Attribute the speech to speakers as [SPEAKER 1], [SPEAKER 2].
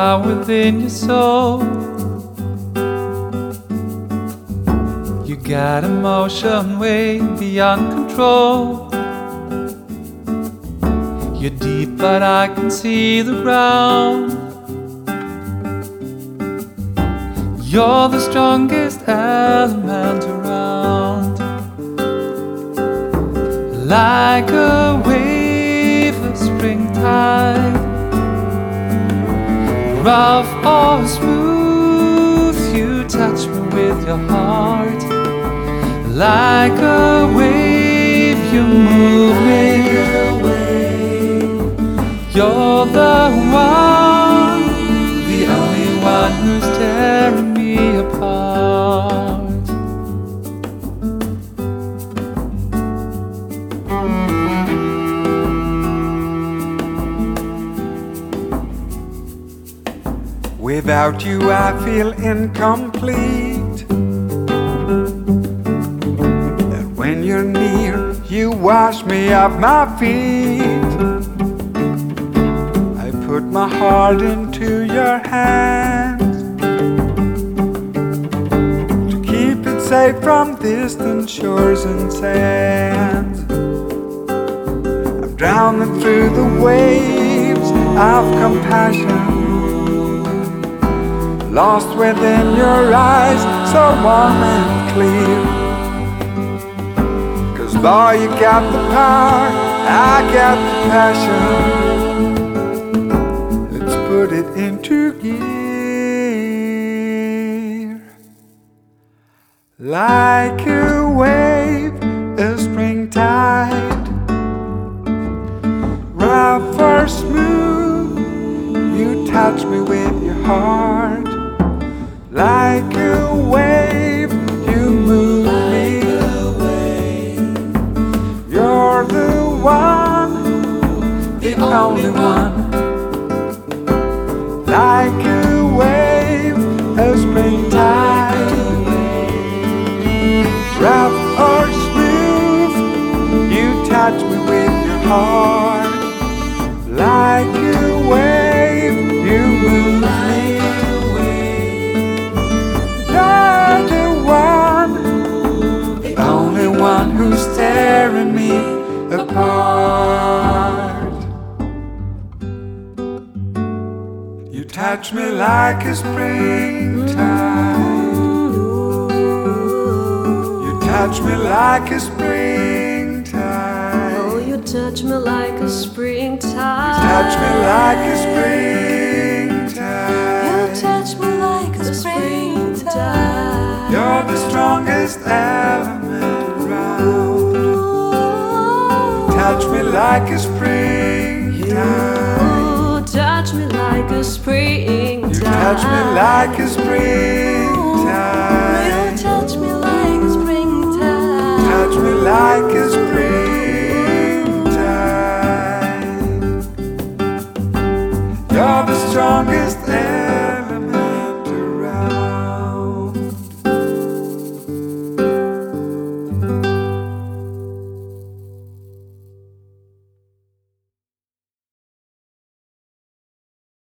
[SPEAKER 1] down within your soul. You got emotion way beyond control. You're deep, but I can see the ground. You're the strongest element around. Like a wave of springtime, rough or smooth, you touch me with your heart. Like a wave, you move me. You're the one, the only one who's tearing me apart.
[SPEAKER 2] Without you I feel incomplete. And when you're near, you wash me off my feet. I put my heart into your hands to keep it safe from distant shores and sands. I'm drowning through the waves of compassion, lost within your eyes, so warm and clear. 'Cause boy, you got the power, I got the passion. Let's put it into gear. Like a wave, a springtide, rough or smooth, you touch me with your heart. Like a wave, you move me. You're the one, the only one. Like a wave, a springtime, rough or smooth, you touch me with your heart. Like a wave, you move me. One who's tearing me apart. You touch me like a springtime. You touch me like a springtime.
[SPEAKER 3] Oh, you touch me like a springtime.
[SPEAKER 2] You touch me like a springtime.
[SPEAKER 3] You touch me like a springtime.
[SPEAKER 2] You're the strongest element. Touch me like a springtime.
[SPEAKER 3] You touch me like a springtime.
[SPEAKER 2] You touch me like a springtime.